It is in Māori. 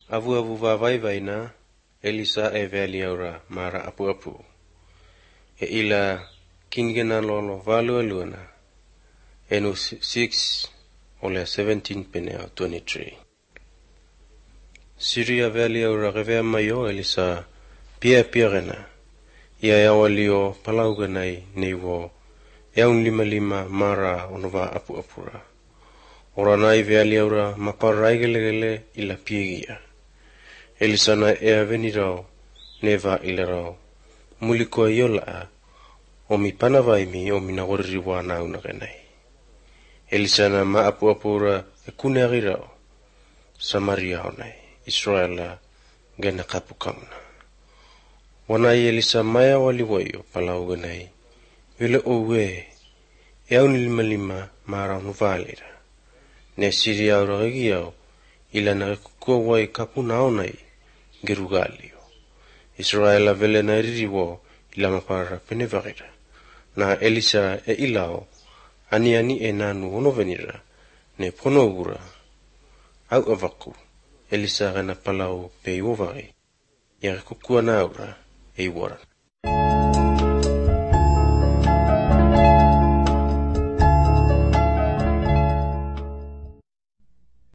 Avu vavai vaina, Elisa e veliaura mara apu. E ila kingena lolo valu aluana. Enu 6 ole 17 peneo 23. Syria veliaura gevea mayo Elisa pia gena. Ia yawalio palauganai neiwo. Yaun lima mara onova apura. Oranai veliaura maparai gelegele ila piegia. Elisana ea venirao, neva ilarao, mulikoa yola o mi panavaimi o mina waririwa na unagenai. Elisana ma apura e kune agirao, Samaria onai, Israela gena kapukamuna. Wanai Elisa maya waliwayo palauganai, vile owe, yaun lima mara nuvalira. Ne Siria uragiao, ila na kukua wai kapuna onai, Gerugalio. Israela vele na ririwo ila mapara penevarira. Na Elisa e ilao ani e nanu onovenira ne ponogura. Au avaku Elisa gana palau pe iwovari. Ia kukua naura e iwaran.